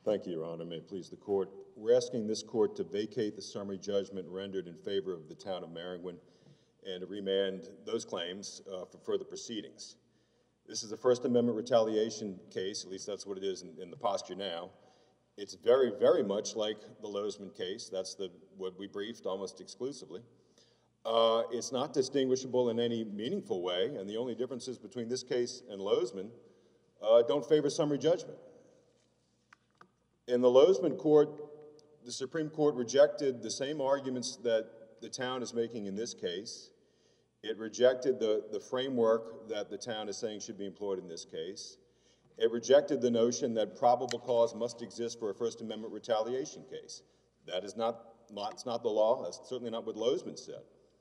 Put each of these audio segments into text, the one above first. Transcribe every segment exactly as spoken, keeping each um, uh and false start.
Thank you, Your Honor. May it please the court. We're asking this court to vacate the summary judgment rendered in favor of the town of Maringouin and to remand those claims uh, for further proceedings. This is a First Amendment retaliation case, at least that's what it is in, in the posture now. It's very, very much like the Lozman case. That's the, what we briefed almost exclusively. Uh, it's not distinguishable in any meaningful way, and the only differences between this case and Lozman uh, don't favor summary judgment. In the Lozman court, the Supreme Court rejected the same arguments that the town is making in this case. It rejected the, the framework that the town is saying should be employed in this case. It rejected the notion that probable cause must exist for a First Amendment retaliation case. That is not, not, it's not the law. That's certainly not what Lozman said.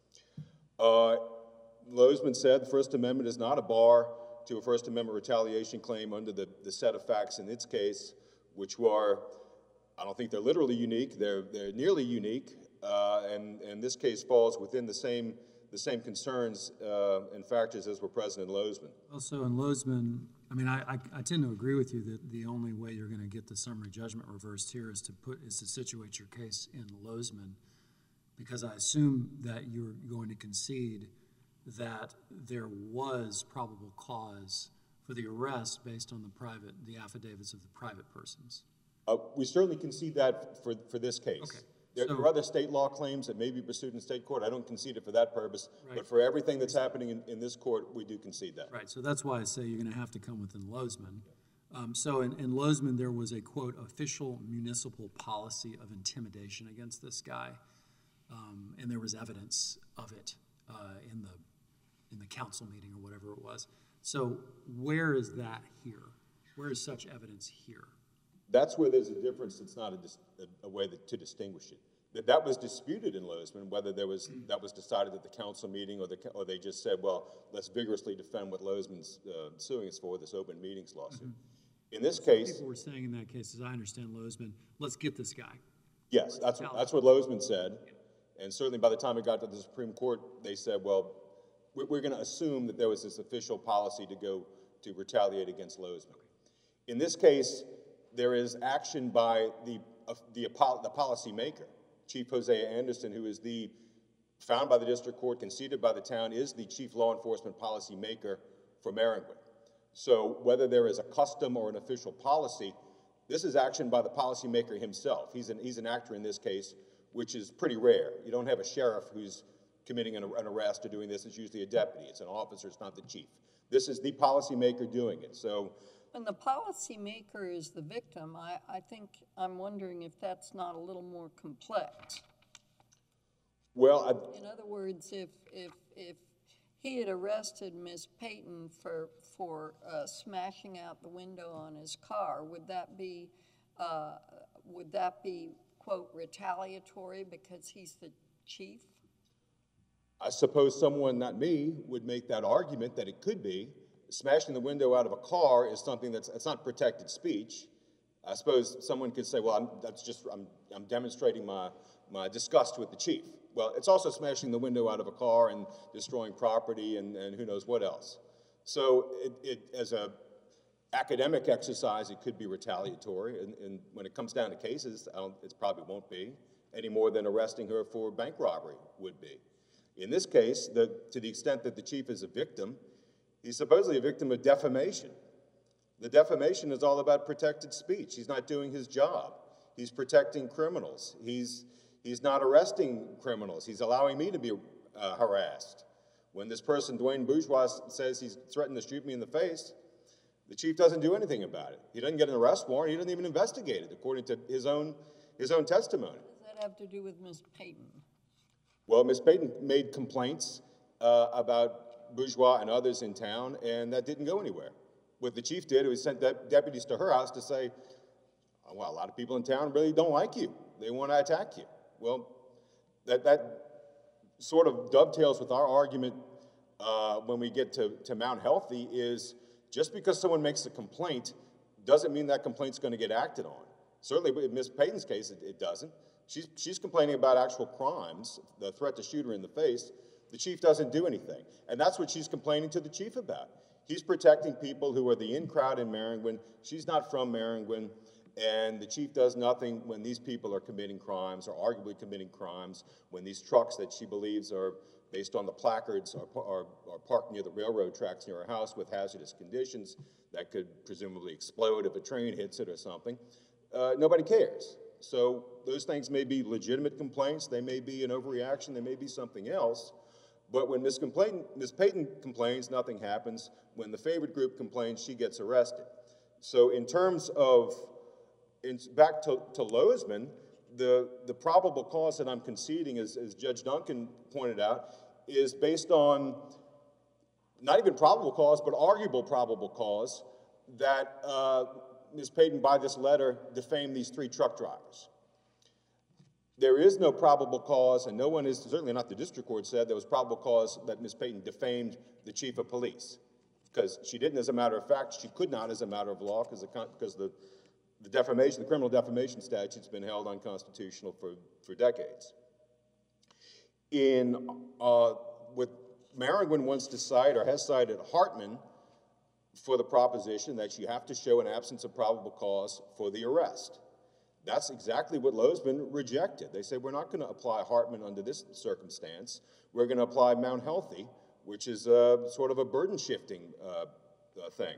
Uh, Lozman said the First Amendment is not a bar to a First Amendment retaliation claim under the, the set of facts in its case, which were, I don't think they're literally unique, they're, they're nearly unique, uh, and, and this case falls within the same, the same concerns uh, and factors as were present in Lozman. Also in Lozman, I mean, I, I, I tend to agree with you that the only way you're going to get the summary judgment reversed here is to put, is to situate your case in Lozman, because I assume that you're going to concede that there was probable cause for the arrest based on the private, the affidavits of the private persons. Uh, we certainly concede that for, for this case. Okay. There, so, there are other state law claims that may be pursued in state court. I don't concede it for that purpose, right. But for everything that's happening in, in this court, we do concede that. Right, so that's why I say you're going to have to come within Lozman. Um, so in, in Lozman, there was a, quote, official municipal policy of intimidation against this guy, um, and there was evidence of it uh, in the in the council meeting or whatever it was. So where is that here? Where is such evidence here? That's where there's a difference. It's not a, dis a, a way that, to distinguish it. That, that was disputed in Lozman, whether there was, that was decided at the council meeting or, the, or they just said, well, let's vigorously defend what Lozman's uh, suing us for, this open meetings lawsuit. Mm-hmm. In this case— People were saying in that case, as I understand Lozman, let's get this guy. Yes, that's what, that's what Lozman said. And certainly by the time it got to the Supreme Court, they said, well, we're going to assume that there was this official policy to go to retaliate against Lozman. In this case, there is action by the, uh, the, the policy maker. Chief Hosea Anderson, who is the, found by the district court, conceded by the town, is the chief law enforcement policy maker for Maringouin. So whether there is a custom or an official policy, this is action by the policy maker himself. He's an, he's an actor in this case, which is pretty rare. You don't have a sheriff who's committing an, an arrest or doing this. It's usually a deputy. It's an officer. It's not the chief. This is the policymaker doing it. So, when the policymaker is the victim, I, I think I'm wondering if that's not a little more complex. Well, I, in other words, if if if he had arrested Miss Payton for for uh, smashing out the window on his car, would that be uh, would that be quote retaliatory because he's the chief? I suppose someone, not me, would make that argument that it could be. Smashing the window out of a car is something that's, it's not protected speech. I suppose someone could say, well, I'm, that's just, I'm, I'm demonstrating my, my disgust with the chief. Well, it's also smashing the window out of a car and destroying property and, and who knows what else. So it, it, as a academic exercise, it could be retaliatory. And, and when it comes down to cases, I don't, it probably won't be any more than arresting her for bank robbery would be. In this case, the, to the extent that the chief is a victim, he's supposedly a victim of defamation. The defamation is all about protected speech. He's not doing his job. He's protecting criminals. He's, he's not arresting criminals. He's allowing me to be uh, harassed. When this person, Dwayne Bourgeois, says he's threatened to shoot me in the face, the chief doesn't do anything about it. He doesn't get an arrest warrant. He doesn't even investigate it, according to his own, his own testimony. What does that have to do with Miss Payton? Well, Miz Payton made complaints uh, about Bourgeois and others in town, and that didn't go anywhere. What the chief did was sent de deputies to her house to say, well, a lot of people in town really don't like you. They want to attack you. Well, that, that sort of dovetails with our argument uh, when we get to, to Mount Healthy is just because someone makes a complaint doesn't mean that complaint's going to get acted on. Certainly in Miz Payton's case, it, it doesn't. She's, she's complaining about actual crimes, the threat to shoot her in the face. The chief doesn't do anything. And that's what she's complaining to the chief about. He's protecting people who are the in crowd in Maringouin. She's not from Maringouin. and the chief does nothing when these people are committing crimes or arguably committing crimes, when these trucks that she believes are, based on the placards, are, are, are parked near the railroad tracks near her house with hazardous conditions that could presumably explode if a train hits it or something, uh, nobody cares. So those things may be legitimate complaints, they may be an overreaction, they may be something else, but when Miz Miz Payton complains, nothing happens. When the favorite group complains, she gets arrested. So in terms of, in, back to, to Lozman, the, the probable cause that I'm conceding, as, as Judge Duncan pointed out, is based on not even probable cause, but arguable probable cause that uh, Miz Payton, by this letter, defamed these three truck drivers. There is no probable cause, and no one is, certainly not the district court said, there was probable cause that Miz Payton defamed the chief of police. Because she didn't, as a matter of fact, she could not, as a matter of law, because the, because the, the defamation, the criminal defamation statute's been held unconstitutional for, for decades. In, uh, what Maringwin wants to cite, or has cited Hartman, for the proposition that you have to show an absence of probable cause for the arrest. That's exactly what Lozman rejected. They said, we're not going to apply Hartman under this circumstance. We're going to apply Mount Healthy, which is a, sort of a burden-shifting uh, uh, thing.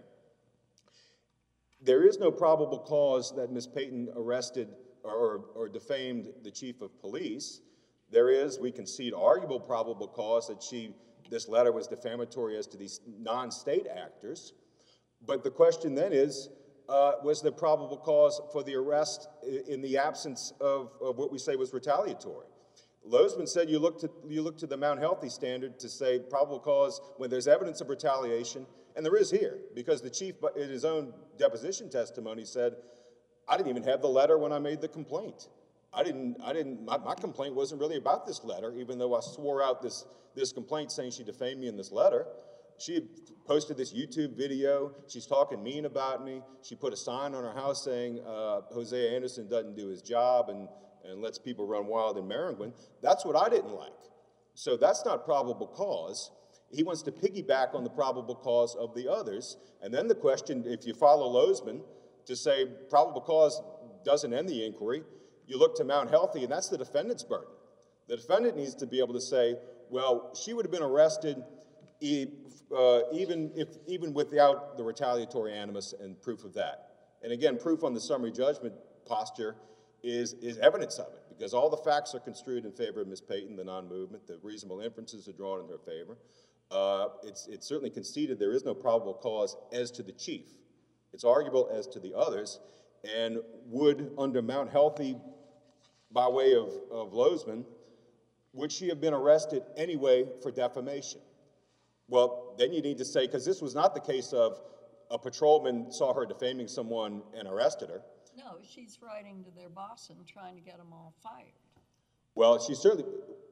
There is no probable cause that Miz Payton arrested or, or defamed the chief of police. There is, we concede, arguable probable cause that she, this letter was defamatory as to these non-state actors. But the question then is, uh, was there probable cause for the arrest in the absence of, of what we say was retaliatory? Lozman said you look, to, you look to the Mount Healthy standard to say probable cause when there's evidence of retaliation, and there is here, because the chief in his own deposition testimony said, I didn't even have the letter when I made the complaint. I didn't, I didn't, my, my complaint wasn't really about this letter, even though I swore out this, this complaint saying she defamed me in this letter. She had posted this YouTube video. She's talking mean about me. She put a sign on her house saying uh, Hosea Anderson doesn't do his job and, and lets people run wild in Maringwin. That's what I didn't like. So that's not probable cause. He wants to piggyback on the probable cause of the others. And then the question, if you follow Lozman, to say probable cause doesn't end the inquiry, you look to Mount Healthy, and that's the defendant's burden. The defendant needs to be able to say, well, she would have been arrested e uh, even, if, even without the retaliatory animus and proof of that. And again, proof on the summary judgment posture is, is evidence of it, because all the facts are construed in favor of Miz Payton, the non-movement, the reasonable inferences are drawn in her favor. Uh, it's, it's certainly conceded there is no probable cause as to the chief. It's arguable as to the others, and would, under Mount Healthy, by way of, of Lozman, would she have been arrested anyway for defamation? Well, then you need to say, because this was not the case of a patrolman saw her defaming someone and arrested her. No, she's writing to their boss and trying to get them all fired. Well, she's certainly,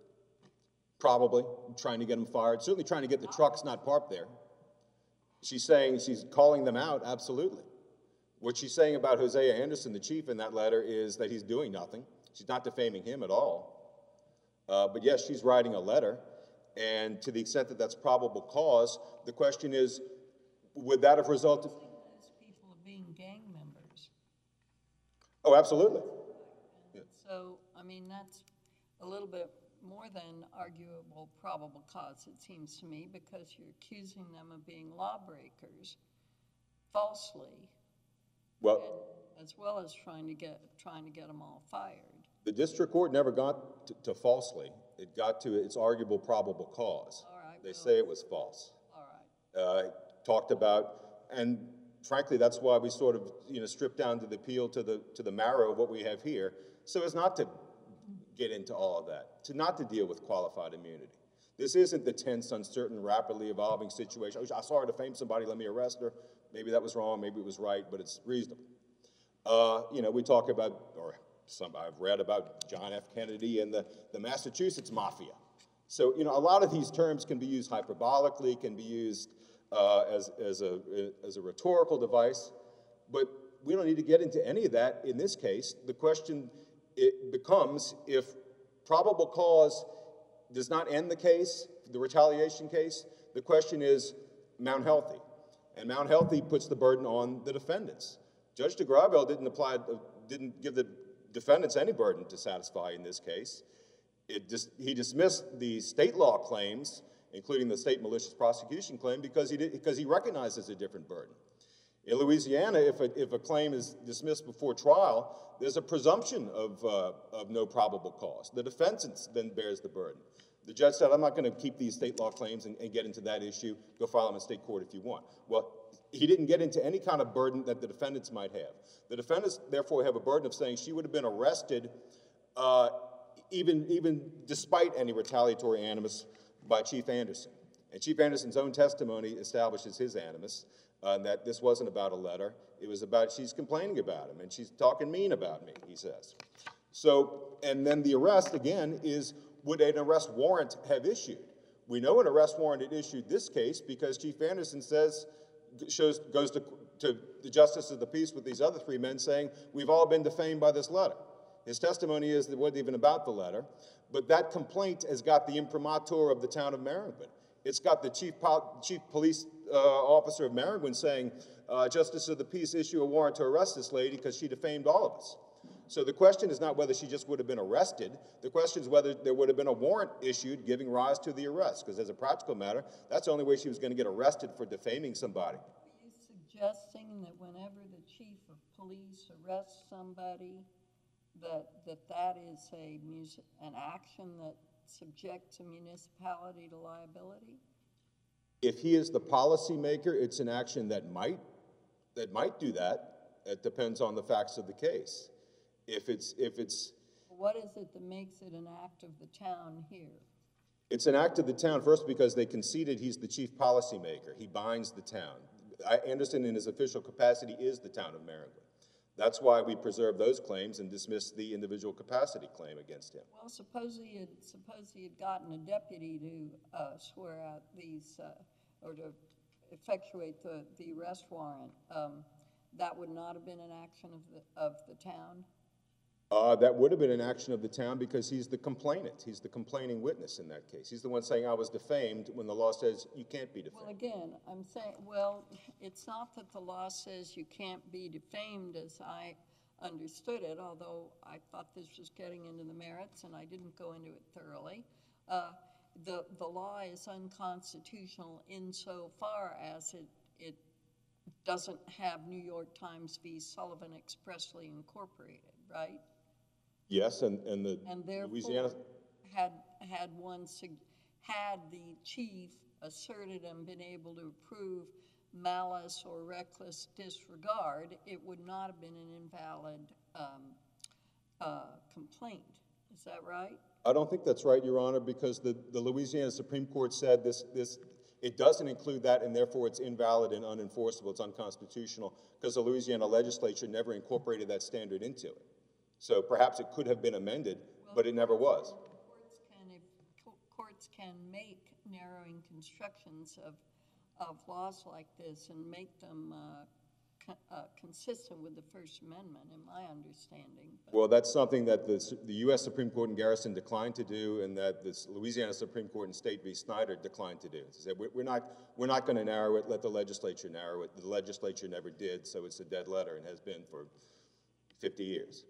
probably, trying to get them fired, certainly trying to get the trucks not parked there. She's saying, she's calling them out, absolutely. What she's saying about Hosea Anderson, the chief, in that letter is that he's doing nothing. She's not defaming him at all. Uh, but yes, she's writing a letter, and to the extent that that's probable cause, the question is, would that have resulted? Those people are being gang members. Oh, absolutely. Yeah. So, I mean, that's a little bit more than arguable probable cause, it seems to me, because you're accusing them of being lawbreakers falsely. Well, and, as well as trying to get trying to get them all fired. The district court never got to, to falsely. It got to its arguable probable cause. All right, they well, say it was false. All right. Uh, talked about, and frankly, that's why we sort of, you know, stripped down to the appeal to the to the marrow of what we have here, so as not to get into all of that, to not to deal with qualified immunity. This isn't the tense, uncertain, rapidly evolving situation. I saw her defame somebody, let me arrest her. Maybe that was wrong, maybe it was right, but it's reasonable. Uh, you know, we talk about, or some I've read about John F. Kennedy and the, the Massachusetts Mafia. So, you know, a lot of these terms can be used hyperbolically, can be used uh, as, as, a, as a rhetorical device, but we don't need to get into any of that in this case. The question it becomes, if probable cause does not end the case, the retaliation case, the question is Mount Healthy. And Mount Healthy puts the burden on the defendants. Judge DeGravelle didn't apply, didn't give the defendants any burden to satisfy in this case. It dis he dismissed the state law claims, including the state malicious prosecution claim, because he, did, because he recognizes a different burden. In Louisiana, if a, if a claim is dismissed before trial, there's a presumption of, uh, of no probable cause. The defense then bears the burden. The judge said, I'm not going to keep these state law claims and, and get into that issue. Go file them in state court if you want. Well, he didn't get into any kind of burden that the defendants might have. The defendants, therefore, have a burden of saying she would have been arrested uh, even, even despite any retaliatory animus by Chief Anderson. And Chief Anderson's own testimony establishes his animus, uh, that this wasn't about a letter. It was about, she's complaining about him, and she's talking mean about me, he says. So, and then the arrest, again, is, would an arrest warrant have issued? We know an arrest warrant had issued this case because Chief Anderson says, shows, goes to, to the Justice of the Peace with these other three men saying, we've all been defamed by this letter. His testimony is that it wasn't even about the letter, but that complaint has got the imprimatur of the town of Maringouin. It's got the chief, chief police uh, officer of Maringouin saying, uh, Justice of the Peace, issue a warrant to arrest this lady because she defamed all of us. So the question is not whether she just would have been arrested. The question is whether there would have been a warrant issued giving rise to the arrest, because as a practical matter, that's the only way she was going to get arrested for defaming somebody. Are you suggesting that whenever the chief of police arrests somebody, that that, that is a an action that subjects a municipality to liability? If he is the policymaker, it's an action that might, that might do that. It depends on the facts of the case. If it's, if it's... What is it that makes it an act of the town here? It's an act of the town, first, because they conceded he's the chief policymaker. He binds the town. I, Anderson, in his official capacity, is the town of Maringouin. That's why we preserve those claims and dismiss the individual capacity claim against him. Well, suppose he had, suppose he had gotten a deputy to uh, swear out these, uh, or to effectuate the, the arrest warrant. Um, that would not have been an action of the, of the town? Uh, that would have been an action of the town because he's the complainant. He's the complaining witness in that case. He's the one saying, I was defamed, when the law says you can't be defamed. Well, again, I'm saying, well, it's not that the law says you can't be defamed as I understood it, although I thought this was getting into the merits and I didn't go into it thoroughly. Uh, the, the law is unconstitutional insofar as it, it doesn't have New York Times v. Sullivan expressly incorporated, right? Yes, and, and the and therefore, Louisiana... had, had one, had the chief asserted and been able to prove malice or reckless disregard, it would not have been an invalid um, uh, complaint. Is that right? I don't think that's right, Your Honor, because the, the Louisiana Supreme Court said this, this, it doesn't include that, and therefore it's invalid and unenforceable, it's unconstitutional, because the Louisiana legislature never incorporated that standard into it. So perhaps it could have been amended, well, but it never was. Courts can, if, courts can make narrowing constructions of, of laws like this and make them uh, co uh, consistent with the First Amendment, in my understanding. But well, that's something that the, the U S Supreme Court in Garrison declined to do, and that the Louisiana Supreme Court in State v. Snyder declined to do. It said, we're not, we're not going to narrow it, let the legislature narrow it. The legislature never did, so it's a dead letter and has been for fifty years.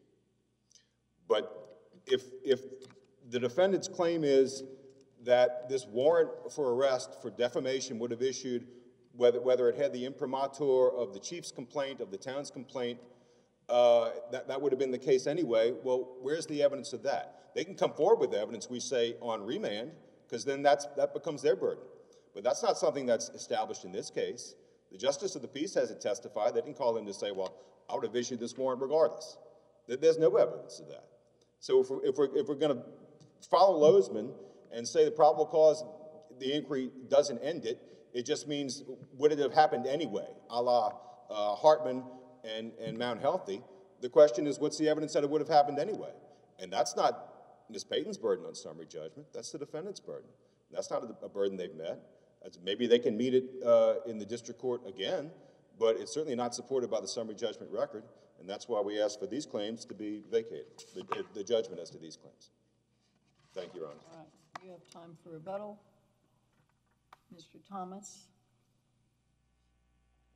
But if, if the defendant's claim is that this warrant for arrest for defamation would have issued, whether, whether it had the imprimatur of the chief's complaint, of the town's complaint, uh, that, that would have been the case anyway, well, where's the evidence of that? They can come forward with evidence, we say, on remand, because then that's, that becomes their burden. But that's not something that's established in this case. The Justice of the Peace hasn't testified. They didn't call him to say, well, I would have issued this warrant regardless. There's no evidence of that. So if we're, if we're, if we're going to follow Lozman and say the probable cause, the inquiry doesn't end it, it just means would it have happened anyway, a la uh, Hartman and, and Mount Healthy. The question is, what's the evidence that it would have happened anyway? And that's not Miz Payton's burden on summary judgment. That's the defendant's burden. That's not a, a burden they've met. That's, maybe they can meet it uh, in the district court again, but it's certainly not supported by the summary judgment record. And that's why we ask for these claims to be vacated, the, the judgment as to these claims. Thank you, Your Honor. all right, you have time for rebuttal. Mister Thomas.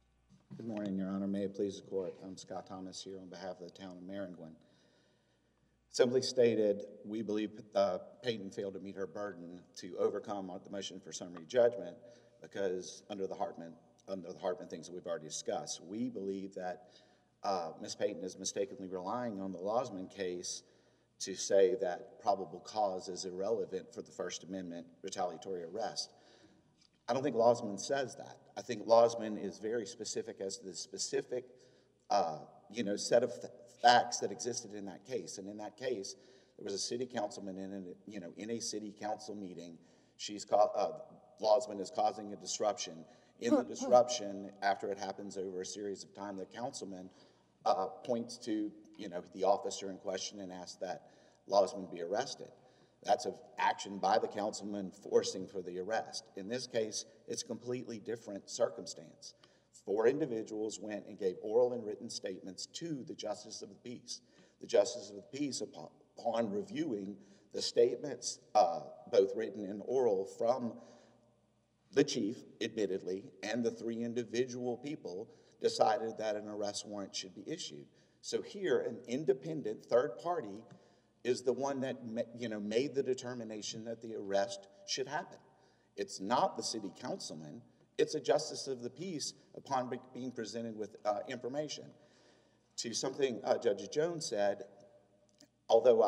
Good morning, Your Honor. May it please the court. I'm Scott Thomas here on behalf of the town of Maringouin. Simply stated, we believe uh, Peyton failed to meet her burden to overcome the motion for summary judgment because under the Hartman, under the Hartman things that we've already discussed, we believe that uh, Miz Peyton is mistakenly relying on the Lozman case to say that probable cause is irrelevant for the First Amendment retaliatory arrest. I don't think Lozman says that. I think Lozman is very specific as to the specific, uh, you know, set of facts that existed in that case. And in that case, there was a city councilman in, a, you know, in a city council meeting. She's called, uh, Lozman is causing a disruption. In the disruption, after it happens over a series of time, the councilman uh, points to, you know, the officer in question and asks that Lozman be arrested. That's an action by the councilman forcing for the arrest. In this case, it's a completely different circumstance. Four individuals went and gave oral and written statements to the Justice of the Peace. The Justice of the Peace, upon, upon reviewing the statements, uh, both written and oral, from the chief, admittedly, and the three individual people, decided that an arrest warrant should be issued. So here, an independent third party is the one that, you know, made the determination that the arrest should happen. It's not the city councilman. It's a Justice of the Peace upon being presented with uh, information. To something uh, Judge Jones said, although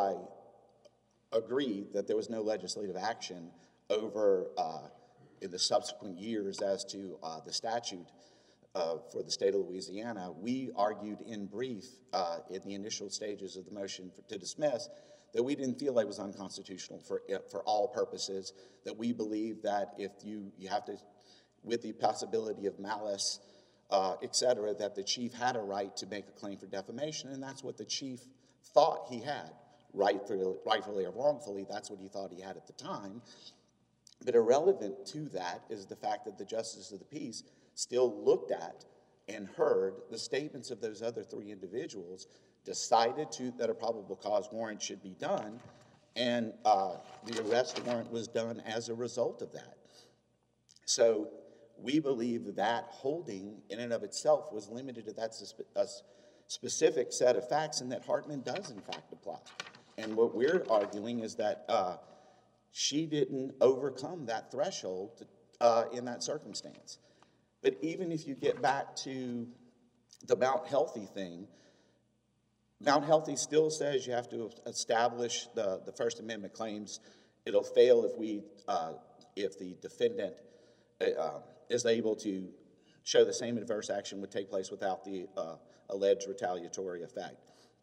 I agree that there was no legislative action over uh, in the subsequent years as to uh, the statute uh, for the state of Louisiana, we argued in brief uh, in the initial stages of the motion for, to dismiss that we didn't feel it was unconstitutional for, for all purposes, that we believe that if you, you have to, with the possibility of malice, uh, et cetera, that the chief had a right to make a claim for defamation, and that's what the chief thought he had. Rightfully, rightfully or wrongfully, that's what he thought he had at the time. But irrelevant to that is the fact that the Justice of the Peace still looked at and heard the statements of those other three individuals, decided to, that a probable cause warrant should be done, and uh, the arrest warrant was done as a result of that. So we believe that holding in and of itself was limited to that spe a specific set of facts, and that Hartman does in fact apply. And what we're arguing is that uh, she didn't overcome that threshold uh, in that circumstance. But even if you get back to the Mount Healthy thing, Mount Healthy still says you have to establish the, the First Amendment claims. It'll fail if we, uh, if the defendant uh, is able to show the same adverse action would take place without the uh, alleged retaliatory effect.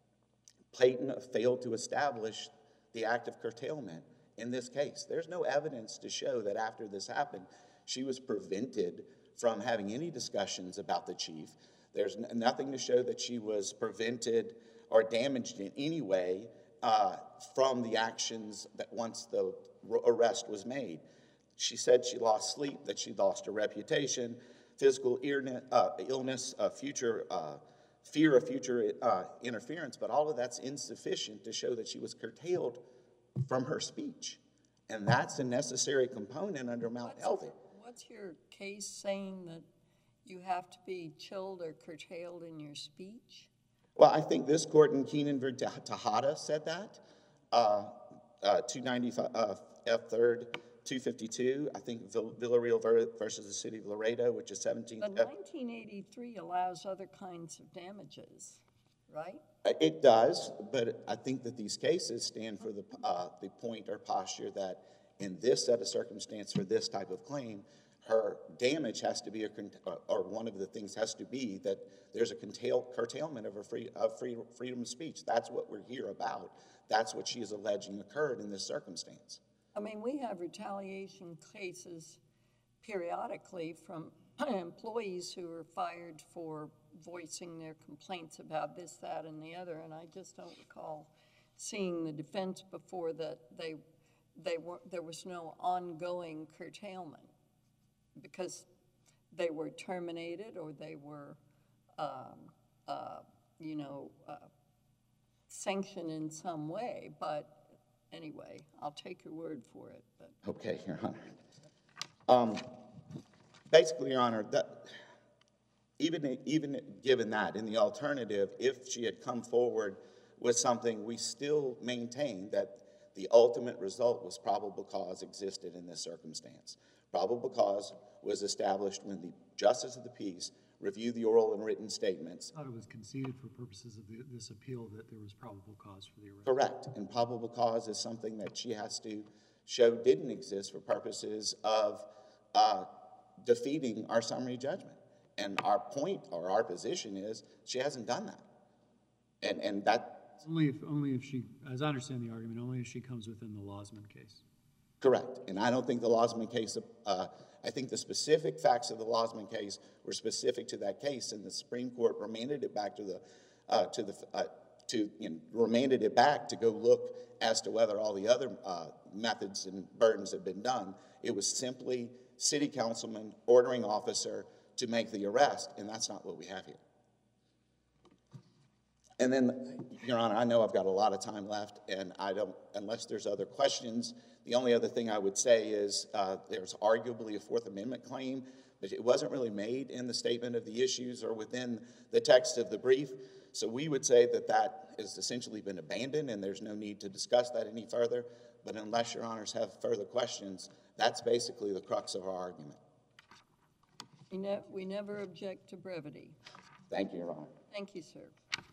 Peyton failed to establish the act of curtailment in this case. There's no evidence to show that after this happened, she was prevented from having any discussions about the chief. There's nothing to show that she was prevented or damaged in any way uh, from the actions that once the arrest was made. She said she lost sleep, that she lost her reputation, physical uh, illness, uh, future uh, fear of future uh, interference, but all of that's insufficient to show that she was curtailed from her speech. And that's a necessary component under Mount What's, Healthy. What's your case saying that you have to be chilled or curtailed in your speech? Well, I think this court in Keenan v. Tejada said that. Uh, uh, two ninety-five uh, F third, two fifty-two. I think Vill Villarreal versus the city of Laredo, which is seventeenth. But nineteen eighty-three allows other kinds of damages, right? It does, but I think that these cases stand for the, uh, the point or posture that in this set of circumstance for this type of claim, her damage has to be, a, or one of the things has to be that there's a curtail, curtailment of her free, of free, freedom of speech. That's what we're here about. That's what she is alleging occurred in this circumstance. I mean, we have retaliation cases periodically from employees who are fired for voicing their complaints about this, that, and the other, and I just don't recall seeing the defense before that they, they were, there was no ongoing curtailment because they were terminated or they were, um, uh, you know, uh, sanctioned in some way. But anyway, I'll take your word for it. But. Okay, Your Honor. Um, basically, Your Honor, that Even, even given that, in the alternative, if she had come forward with something, we still maintain that the ultimate result was probable cause existed in this circumstance. Probable cause was established when the Justice of the Peace reviewed the oral and written statements. I thought it was conceded for purposes of the, this appeal that there was probable cause for the arrest. Correct, and probable cause is something that she has to show didn't exist for purposes of uh, defeating our summary judgment. And our point, or our position is, she hasn't done that. And, and that... Only if, only if she, as I understand the argument, only if she comes within the Losman case. Correct. And I don't think the Losman case, uh, I think the specific facts of the Losman case were specific to that case, and the Supreme Court remanded it back to the, uh, to the, uh, to, you know, remanded it back to go look as to whether all the other uh, methods and burdens had been done. It was simply city councilman ordering officer to make the arrest, and that's not what we have here. And then, Your Honor, I know I've got a lot of time left, and I don't, unless there's other questions, the only other thing I would say is uh, there's arguably a Fourth Amendment claim, but it wasn't really made in the statement of the issues or within the text of the brief. So we would say that that has essentially been abandoned, and there's no need to discuss that any further. But unless Your Honors have further questions, that's basically the crux of our argument. We, ne we never object to brevity. Thank you, Your Honor. Thank you, sir.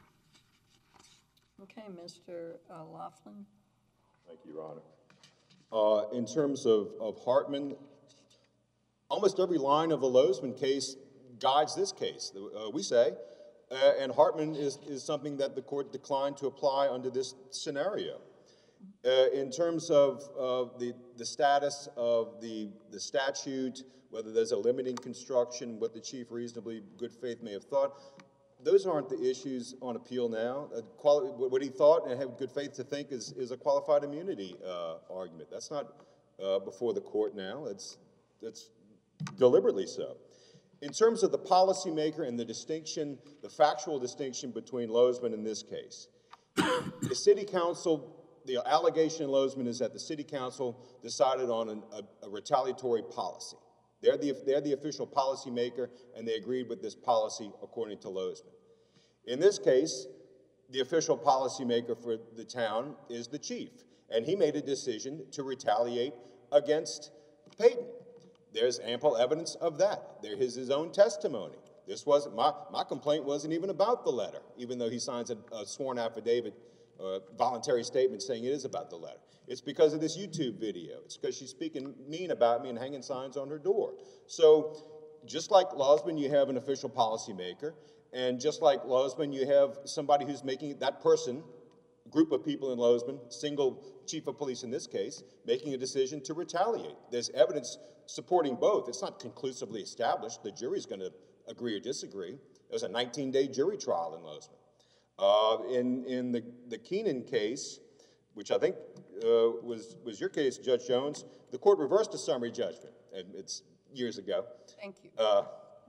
Okay, Mister Uh, Laughlin. Thank you, Your Honor. Uh, in terms of, of Hartman, almost every line of the Losman case guides this case, uh, we say, uh, and Hartman is, is something that the court declined to apply under this scenario. Uh, in terms of, of the, the status of the, the statute, whether there's a limiting construction, what the chief reasonably good faith may have thought, those aren't the issues on appeal now. Uh, quali what he thought and had good faith to think is, is a qualified immunity uh, argument. That's not uh, before the court now. It's, it's deliberately so. In terms of the policymaker and the distinction, the factual distinction between Losman and this case, the city council, the allegation in Losman is that the city council decided on an, a, a retaliatory policy. They're the, they're the official policymaker, and they agreed with this policy according to Losman. In this case, the official policymaker for the town is the chief, and he made a decision to retaliate against Payton. There's ample evidence of that. There is his own testimony. This wasn't, my, my complaint wasn't even about the letter, even though he signs a, a sworn affidavit, a voluntary statement saying it is about the letter. It's because of this YouTube video. It's because she's speaking mean about me and hanging signs on her door. So just like Losman, you have an official policymaker, and just like Losman, you have somebody who's making that person, group of people in Losman, single chief of police in this case, making a decision to retaliate. There's evidence supporting both. It's not conclusively established. The jury's going to agree or disagree. It was a nineteen day jury trial in Losman. Uh, in in the, the Keenan case, which I think uh, was, was your case, Judge Jones, the court reversed a summary judgment, and it's years ago. Thank you. Uh,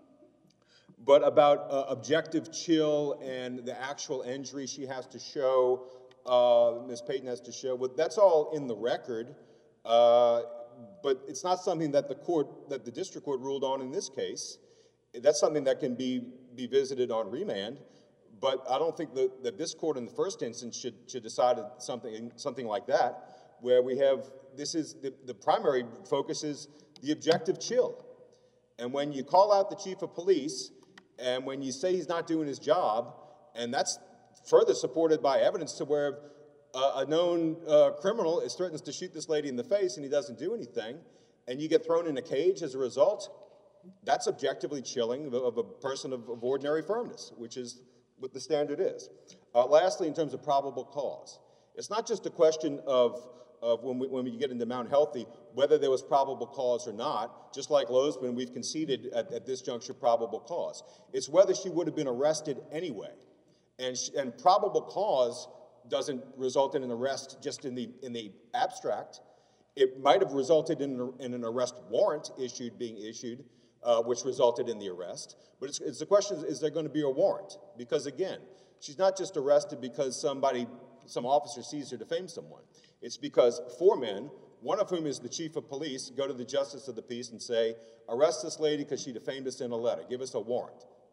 but about uh, objective chill and the actual injury she has to show, uh, Miz Payton has to show, well, that's all in the record, uh, but it's not something that the court, that the district court ruled on in this case. That's something that can be, be visited on remand. But I don't think that, that this court in the first instance should, should decide something, something like that, where we have, this is, the, the primary focus is the objective chill. And when you call out the chief of police, and when you say he's not doing his job, and that's further supported by evidence to where uh, a known uh, criminal is threatens to shoot this lady in the face and he doesn't do anything, and you get thrown in a cage as a result, that's objectively chilling of, of a person of, of ordinary firmness, which is what the standard is. Uh, lastly, in terms of probable cause, it's not just a question of, of when, we, when we get into Mount Healthy, whether there was probable cause or not. Just like Losman, we've conceded at, at this juncture probable cause. It's whether she would have been arrested anyway. And, she, and probable cause doesn't result in an arrest just in the, in the abstract. It might have resulted in, in an arrest warrant issued, being issued, Uh, which resulted in the arrest. But it's, it's the question, is, is there going to be a warrant? Because again, she's not just arrested because somebody, some officer sees her defame someone. It's because four men, one of whom is the chief of police, go to the justice of the peace and say, arrest this lady because she defamed us in a letter. Give us a warrant.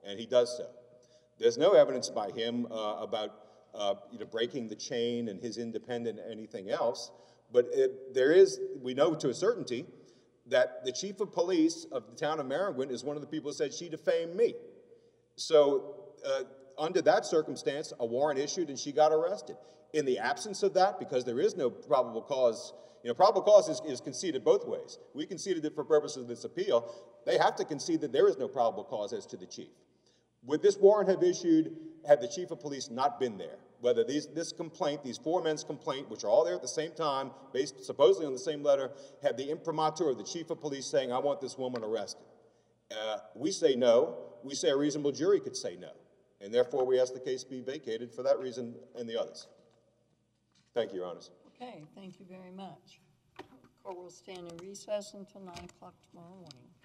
and he does so. There's no evidence by him uh, about uh, you know, breaking the chain and his independent anything else, but it, there is, we know to a certainty, that the chief of police of the town of Maringouin is one of the people who said she defamed me. So uh, under that circumstance, a warrant issued and she got arrested. In the absence of that, because there is no probable cause, you know, probable cause is, is conceded both ways. We conceded it for purposes of this appeal. They have to concede that there is no probable cause as to the chief. Would this warrant have issued had the chief of police not been there? Whether these, this complaint, these four men's complaint, which are all there at the same time, based supposedly on the same letter, had the imprimatur of the chief of police saying, I want this woman arrested. Uh, we say no. We say a reasonable jury could say no. And therefore, we ask the case be vacated for that reason and the others. Thank you, Your Honors. Okay, thank you very much. Court will stand in recess until nine o'clock tomorrow morning.